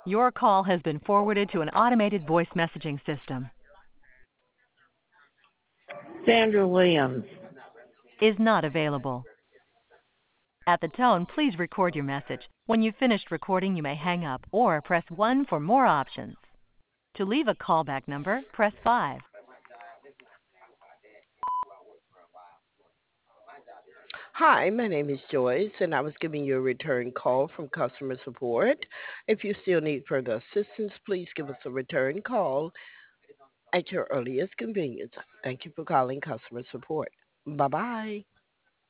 Your call has been forwarded to an automated voice messaging system. Sandra Williams. Is not available. At the tone, please record your message. When you've finished recording, you may hang up or press 1 for more options. To leave a callback number, press 5. Hi, my name is Joyce, and I was giving you a return call from customer support. If you still need further assistance, please give us a return call at your earliest convenience. Thank you for calling customer support. Bye bye.